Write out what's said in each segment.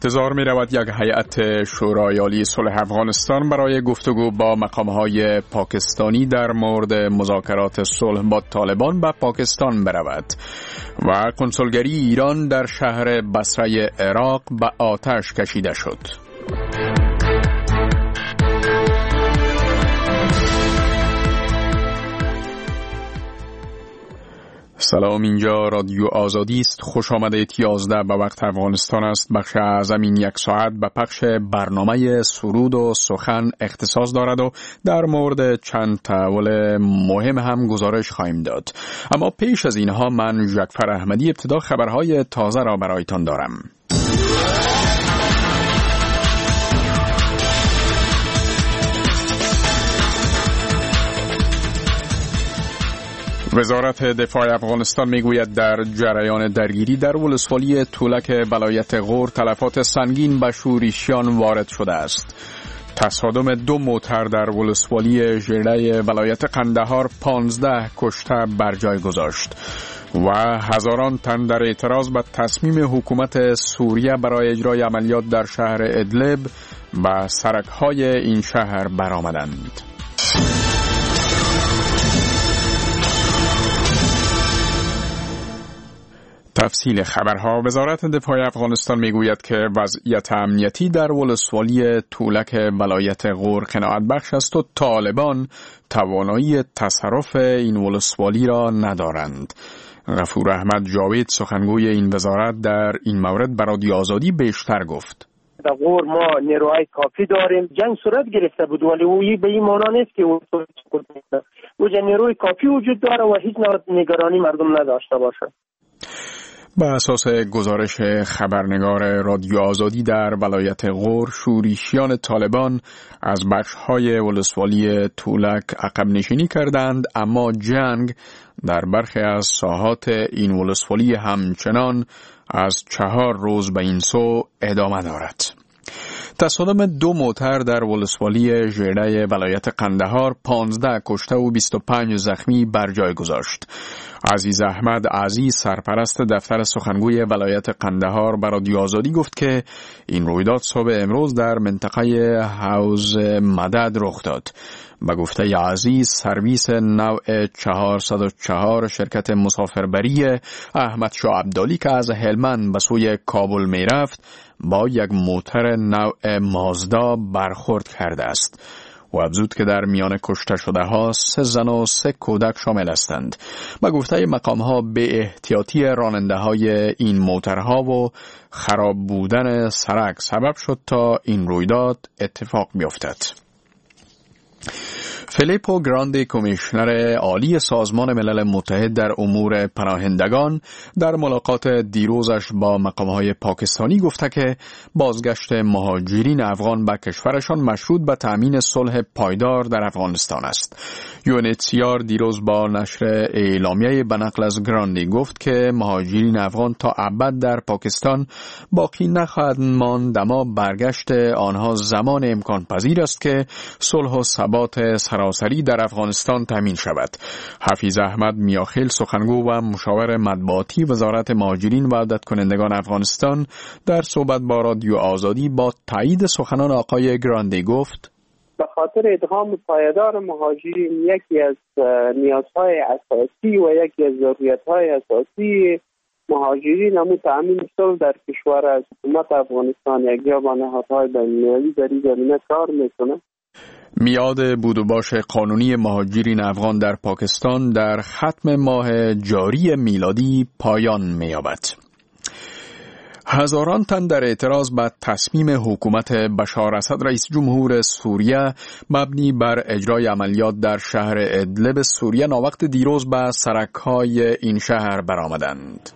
انتظار می رود یک هیئت شورای عالی صلح افغانستان برای گفتگو با مقام‌های پاکستانی در مورد مذاکرات صلح با طالبان به پاکستان برود و کنسولگری ایران در شهر بصره عراق به آتش کشیده شد. سلام، اینجا رادیو آزادی است. خوش آمدید. 11 به وقت افغانستان است. بخش اعظم این یک ساعت به پخش برنامه سرود و سخن اختصاص دارد و در مورد چند تحول مهم هم گزارش خواهیم داد. اما پیش از اینها من جعفر احمدی ابتدا خبرهای تازه را برایتان دارم. وزارت دفاع افغانستان میگوید در جریان درگیری در ولسوالی تولک ولایت غور تلفات سنگین به شورشیان وارد شده است. تصادم 2 موتر در ولسوالی ژیره ولایت قندهار 15 کشته بر جای گذاشت و هزاران تن در اعتراض به تصمیم حکومت سوریه برای اجرای عملیات در شهر ادلب به سرک‌های این شهر برآمدند. تفصیل خبرها. وزارت دفاع افغانستان میگوید که وضعیت امنیتی در ولسوالی تولک ولایت غور قناعت بخش است و طالبان توانایی تصرف این ولسوالی را ندارند. غفور احمد جاوید سخنگوی این وزارت در این مورد به رادیو آزادی بیشتر گفت. در غور ما نیروهای کافی داریم. جنگ صورت گرفته بود ولی او به این معنا نیست که او نیروی کافی وجود داره و هیچ نوع نگرانی مردم نداشته باشه. به اساس گزارش خبرنگار رادیو آزادی در ولایت غور، شورشیان طالبان از بخش‌های ولسوالی تولک عقب نشینی کردند، اما جنگ در برخی از ساحات این ولسوالی همچنان از 4 روز به این سو ادامه دارد. تصادم 2 موتر در ولسوالی ژیره ولایت قندهار 15 کشته و 25 زخمی بر جای گذاشت. عزیز احمد عزیز، سرپرست دفتر سخنگوی ولایت قندهار، به رادیو آزادی گفت که این رویداد صبح امروز در منطقه حوض مدد رخ داد. به گفته عزیز، سرویس نوع 404 شرکت مسافربری احمد شاه عبدالی که از هلمند به سوی کابل می رفت با یک موتر نوع مازدا برخورد کرده است و افزود که در میان کشته شده ها 3 زن و 3 کودک شامل هستند. به گفته مقام ها به احتیاطی راننده های این موترها و خراب بودن سرک سبب شد تا این رویداد اتفاق بیفتد. فیلیپو گراندی، کمیشنر عالی سازمان ملل متحد در امور پناهندگان، در ملاقات دیروزش با مقام‌های پاکستانی گفته که بازگشت مهاجرین افغان به کشورشان مشروط به تأمین صلح پایدار در افغانستان است. UNHCR دیروز با نشر اعلامیه به نقل از گراندی گفت که مهاجرین افغان تا ابد در پاکستان باقی نخواهد ماند، اما برگشت آنها زمان امکان پذیر است که صلح و ثبات سراسری در افغانستان تامین شود. حفیظ احمد میاخیل، سخنگو و مشاور مطبوعاتی وزارت مهاجرین و عودت کنندگان افغانستان، در صحبت با رادیو آزادی با تایید سخنان آقای گراندی گفت: به خاطر ادغام پایدار مهاجرین یکی از نیازهای اساسی و یکی از ضرورتهای اساسی مهاجرین همون تأمین صلح در کشور از حکومت افغانستان یکجا با نهادهای بین‌المللی در این زمینه کار میکنه. میعاد بود و باش قانونی مهاجرین افغان در پاکستان در ختم ماه جاری میلادی پایان می‌یابد. هزاران تن در اعتراض به تصمیم حکومت بشار اسد رئیس جمهور سوریه مبنی بر اجرای عملیات در شهر ادلب سوریه ناوقت دیروز به سرک‌های این شهر برآمدند.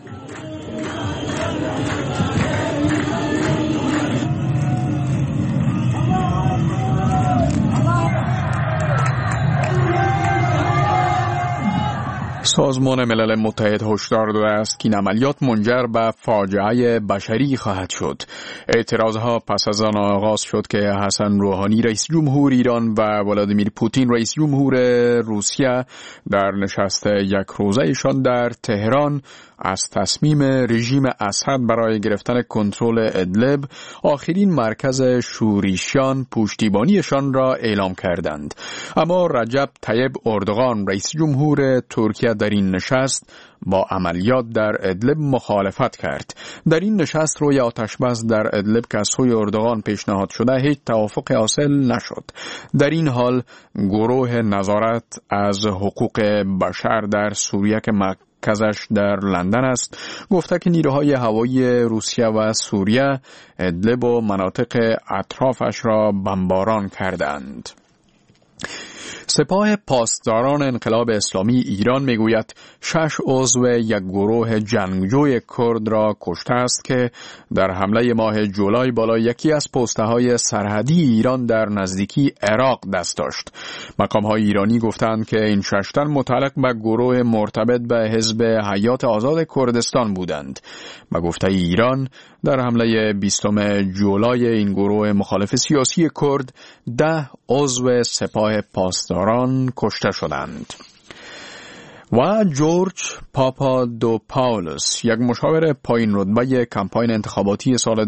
سازمان ملل متحد هشدار داده است که این عملیات منجر به فاجعه بشری خواهد شد. اعتراضها پس از آن آغاز شد که حسن روحانی رئیس جمهور ایران و ولادیمیر پوتین رئیس جمهور روسیه در نشست یک روزه‌شان در تهران از تصمیم رژیم اسد برای گرفتن کنترل ادلب، آخرین مرکز شوریشیان پشتیبانیشان را اعلام کردند. اما رجب طیب اردوغان رئیس جمهور ترکیه در این نشست با عملیات در ادلب مخالفت کرد. در این نشست روی آتشبس در ادلب که از سوی اردوغان پیشنهاد شده هیچ توافق حاصل نشد. در این حال گروه نظارت از حقوق بشر در سوریه که مرکزش در لندن است گفته که نیروهای هوایی روسیه و سوریه ادلب و مناطق اطرافش را بمباران کردند. سپاه پاسداران انقلاب اسلامی ایران میگوید 6 عضو یک گروه جنگجوی کرد را کشته است که در حمله ماه جولای بالای یکی از پست‌های سرحدی ایران در نزدیکی عراق دست داشت. مقام‌های ایرانی گفتند که این 6 تن متعلق به گروه مرتبط به حزب حیات آزاد کردستان بودند. به گفته ایران در حمله 20 جولای این گروه مخالف سیاسی کرد 10 عضو سپاه پاسداران کشته شدند. و جورج پاپادوپاولوس، یک مشاور پایین رتبه کمپاین انتخاباتی سال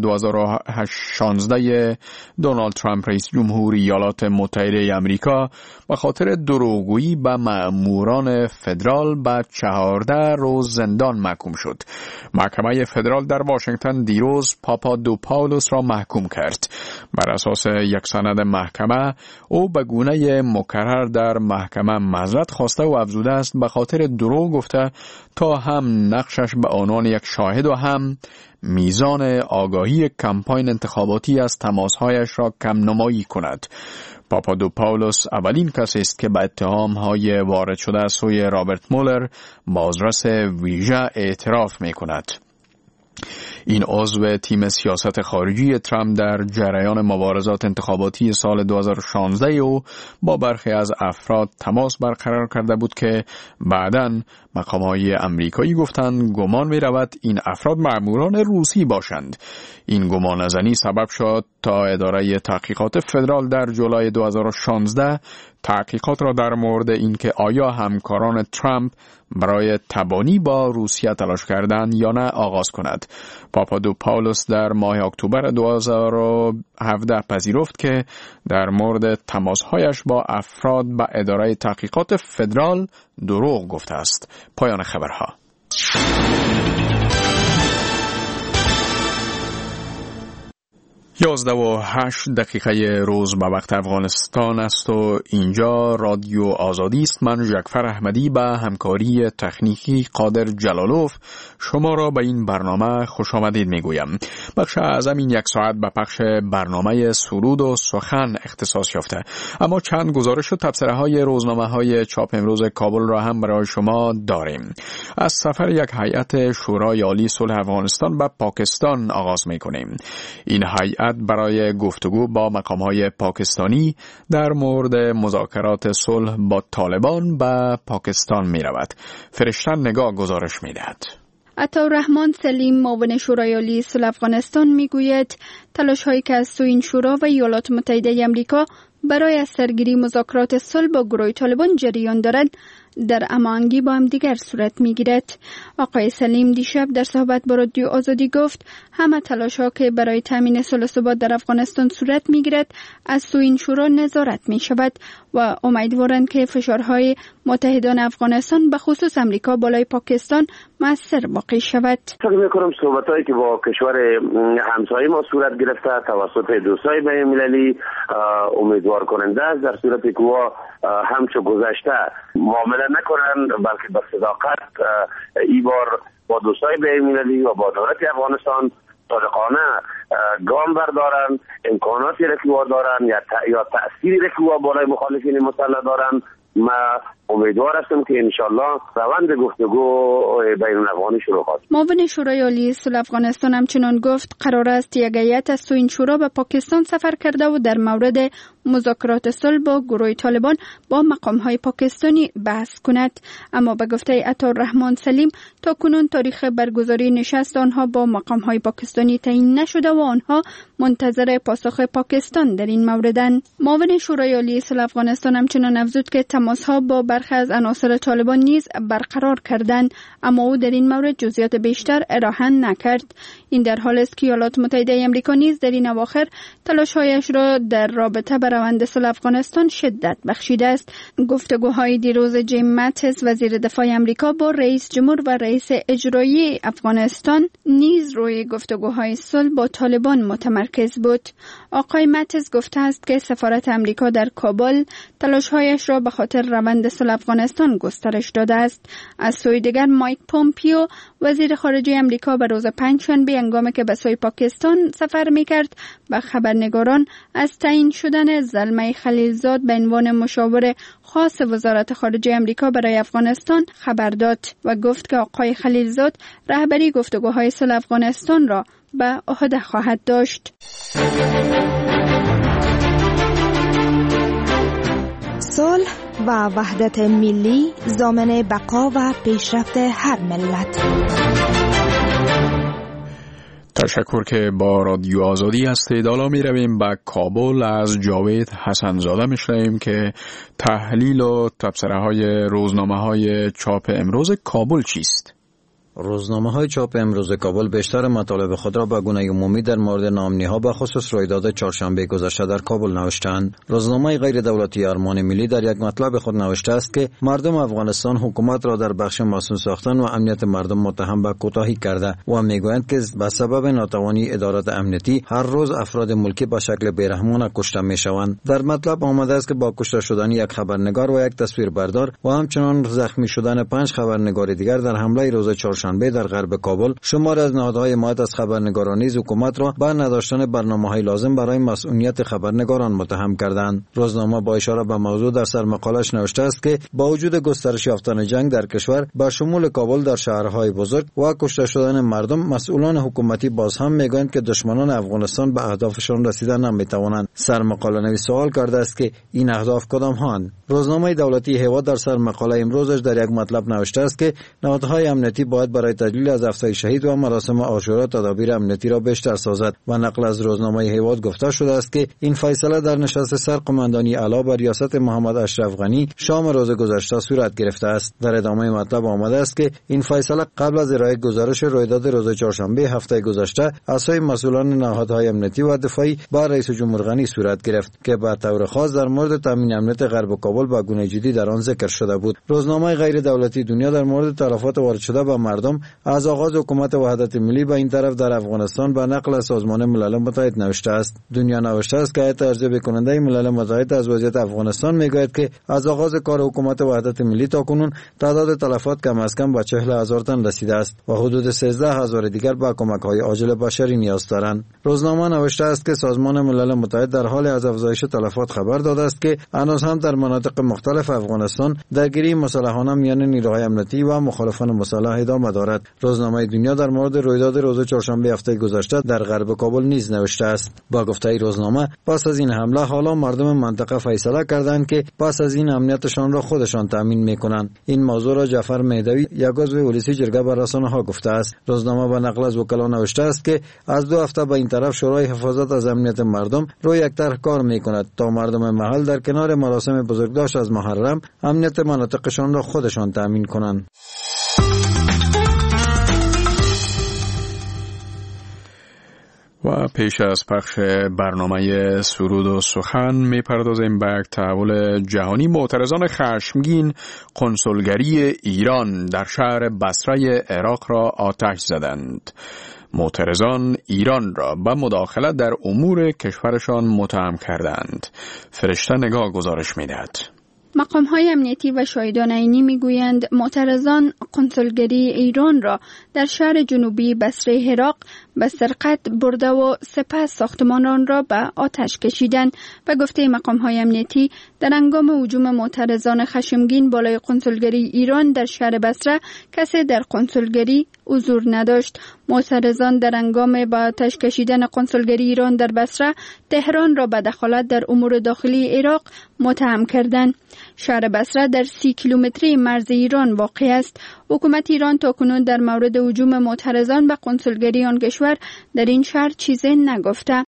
2016 دونالد ترامپ رئیس جمهور ایالات متحده آمریکا به خاطر دروغگویی به مأموران فدرال به 14 روز زندان محکوم شد. محکمه فدرال در واشنگتن دیروز پاپادوپاولوس را محکوم کرد. بر اساس یک سند محکمه او به گونه مکرر در محکمه معذرت خواسته و افزوده است به خاطر دروغ گفته تا هم نقشش به عنوان یک شاهد و هم میزان آگاهی کمپاین انتخاباتی از تماسهایش را کم نمایی کند. پاپادوپاولوس اولین کسی است که به اتهام‌های وارد شده از سوی رابرت مولر بازرس ویژه اعتراف می‌کند. این عضو تیم سیاست خارجی ترامپ در جریان مبارزات انتخاباتی سال 2016 او با برخی از افراد تماس برقرار کرده بود که بعداً مقام‌های امریکایی گفتند گمان می‌رود این افراد مأموران روسی باشند. این گمانه‌زنی سبب شد تا اداره تحقیقات فدرال در جولای 2016 تحقیقات را در مورد اینکه آیا همکاران ترامپ برای تبانی با روسیه تلاش کردند یا نه آغاز کند. پاپادوپاولوس در ماه اکتبر 2017 پذیرفت که در مورد تماسهایش با افراد به اداره تحقیقات فدرال دروغ گفته است. پایان خبرها. 11:08 روز به وقت افغانستان است و اینجا رادیو آزادی است. من جعفر احمدی به همکاری تکنیکی قادر جلالوف شما را به این برنامه خوش آمدید میگویم. بخش اعظم این 1 ساعت به پخش برنامه سرود و سخن اختصاص یافته، اما چند گزارش و تبصره های روزنامه های چاپ امروز کابل را هم برای شما داریم. از سفر یک هیئت شورای عالی صلح افغانستان به پاکستان آغاز میکنیم. این هیئت برای گفتگو با مقام‌های پاکستانی در مورد مذاکرات صلح با طالبان به پاکستان می‌رود. فرشتن نگاه گزارش می‌دهد. عطاالرحمن سلیم معاون شورای عالی صلح افغانستان میگوید تلاش‌هایی که از سوی این شورا و ایالات متحده آمریکا برای از سرگیری مذاکرات صلح با گروه طالبان جریان دارد در هماهنگی با هم دیگر صورت میگیرد. آقای سلیم دیشب در صحبت با رادیو آزادی گفت همه تلاش‌ها که برای تامین صلح و ثبات در افغانستان صورت میگیرد از سوی این شورا نظارت می شود و امیدوارند که فشارهای متحدان افغانستان به خصوص امریکا بالای پاکستان مؤثر واقع شود. فکر می‌کنم صحبت‌هایی که با کشور همسایه ما صورت گرفته توسط دوستای بین‌المللی امیدوار کننده است، در صورتی که همچو گذشته معامله نکنند بلکه با صداقت این بار با دوستای بین‌المللی و با دولت افغانستان صادقانه گام بردارن، امکاناتی را که دارن یا تأثیری را که بالای مخالفین مسلح دارن. ما امیدوار هستم که انشالله روند گفتگو بین الافغانی شروع خواهد. معاون شورای عالی صلح افغانستان همچنان گفت قرار است یک هیئت از سوی این شورا به پاکستان سفر کرده و در مورد مذاکرات صلح با گروه طالبان با مقام‌های پاکستانی بحث کند. اما به گفته عطاالرحمن سلیم تا کنون تاریخ برگزاری نشست آنها با مقام‌های پاکستانی تعیین نشده و آنها منتظر پاسخ پاکستان در این موردند. معاون شورای عالی صلح افغانستان همچنان افزود که تماس‌ها با برخی از عناصر طالبان نیز برقرار کردند، اما او در این مورد جزئیات بیشتر ارائه نکرد. این در حالی است که ایالات متحده آمریکا نیز در این اواخر تلاش‌هایش را در رابطه با روند صلح افغانستان شدت بخشیده است. گفتگوهای دیروز جیم ماتیس وزیر دفاع آمریکا با رئیس جمهور و رئیس اجرایی افغانستان نیز روی گفتگوهای صلح با طالبان متمرکز بود. آقای ماتیس گفته است که سفارت آمریکا در کابل تلاش‌هایش را به خاطر روند صلح افغانستان گسترش داده است. از سوی دیگر مایک پومپیو وزیر خارجه آمریکا به روز پنجشنبه هنگامی که به سوی پاکستان سفر می‌کرد به خبرنگاران از تعیین شدن زلمه خلیلزاد به عنوان مشاور خاص وزارت خارجه آمریکا برای افغانستان خبر داد و گفت که آقای خلیلزاد رهبری گفتگوهای صلح افغانستان را به عهده خواهد داشت. صلح و وحدت ملی ضامن بقا و پیشرفت هر ملت. تشکر که با رادیو آزادی هستید. حالا می رویم به کابل. از جاوید حسنزاده می شنویم که تحلیل و تبصره های روزنامه های چاپ امروز کابل چیست؟ روزنامه‌های چاپ امروز کابل بیشتر مطالب خود را به گونه عمومی در مورد نامنی‌ها به خصوص رویداد چهارشنبه گذشته در کابل نوشتند. روزنامه غیر دولتی ارمان ملی در یک مطلب خود نوشته است که مردم افغانستان حکومت را در بخش مسئول ساختن و امنیت مردم متهم به کوتاهی کرده و میگویند که به سبب ناتوانی ادارات امنیتی هر روز افراد ملکی به شکل بیرحمانه کشته میشوند. در مطلب آمده است که با کشته شدن یک خبرنگار و یک تصویربردار و همچنان زخمی شدن 5 خبرنگار دیگر در حمله روز چهارشنبه در غرب کابل، شمار از نهادهای حمایت از خبرنگاران نیز حکومت را به نداشتن برنامه‌های لازم برای مسئولیت خبرنگاران متهم کردند. روزنامه با اشاره به موضوع در سرمقالش نوشته است که با وجود گسترش یافتن جنگ در کشور با شمول کابل در شهرهای بزرگ و کشته شدن مردم، مسئولان حکومتی باز هم میگویند که دشمنان افغانستان به اهدافشان رسیدن نمیتوانند. سرمقاله نویس سوال کرده است که این اهداف کدام هاند؟ روزنامه دولتی هوا در سرمقاله امروزش در یک مطلب نوشته است که نهادهای امنیتی باید برای تجلیل از افتای شهید و مراسم عاشورا تدابیر امنیتی را بیشتر سازد و نقل از روزنامه هیواد گفته شده است که این فیصله در نشست سرقماندانی اعلی بر ریاست محمد اشرف غنی شام روز گذشته صورت گرفته است. در ادامه مطلب آمده است که این فیصله قبل از ارائه گزارش رویداد روز چهارشنبه هفته گذشته از سوی مسئولان نهادهای امنیتی و دفاعی با رئیس جمهور غنی صورت گرفت که به طور خاص در مورد تامین امنیت غرب کابل با گونه جدی در آن ذکر شده بود. روزنامه غیر دولتی دنیا در مورد تلفات وارد شده به مردم از آغاز حکومت وحدت ملی به این طرف در افغانستان به نقل از سازمان ملل متحد نوشته است. دنیا نوشته است که هیئت ارزیابی کننده ملل متحد از وضعیت افغانستان میگوید که از آغاز کار حکومت وحدت ملی تا کنون تعداد تلفات کم از کم به 40,000 تن رسیده است و حدود 13,000 دیگر به کمک‌های عاجل بشری نیاز دارند. روزنامه نوشته است که سازمان ملل متحد در حال از افزایش تلفات خبر داده است که هنوز هم در مناطق مختلف افغانستان درگیری مسلحانه میان نیروهای امنیتی و مخالفان مسلح ادامه دارد. روزنامه دنیا در مورد رویداد روز چهارشنبه هفته گذشته در غرب کابل نیز نوشته است. با گفته روزنامه پس از این حمله حالا مردم منطقه فیصله کردند که پس از این امنیتشان را خودشان تامین میکنند. این موضوع را جعفر مهدوی یک عضو ولسی جرگه به رسانه‌ها گفته است. روزنامه به نقل از وکلا نوشته است که از 2 هفته به این طرف شورای حفاظت از امنیت مردم روی یک طرح کار میکند تا مردم محل در کنار مراسم بزرگداشت از محرم امنیت مناطقشان را خودشان تامین کنند. و پیش از پخش برنامه سرود و سخن میپردازیم به یک تحول جهانی. معترضان خشمگین کنسولگری ایران در شهر بصره عراق را آتش زدند. معترضان ایران را به مداخلت در امور کشورشان متهم کردند. فرشته نگاه گزارش میدهد. مقام‌های امنیتی و شاهدان عینی میگویند معترضان کنسولگری ایران را در شهر جنوبی بصره عراق به سرقت برده و سپس ساختمان آن را به آتش کشیدند. به گفته مقام‌های امنیتی در هنگام هجوم معترضان خشمگین بالای کنسولگری ایران در شهر بصره کسی در کنسولگری حضور نداشت. معترضان در هنگام به آتش کشیدن کنسولگری ایران در بصره تهران را به دخالت در امور داخلی عراق متهم کردند. شهر بصره در 30 کیلومتری مرز ایران واقع است. حکومت ایران تاکنون در مورد هجوم معترضان به کنسولگری آن کشور در این شهر چیزی نگفته.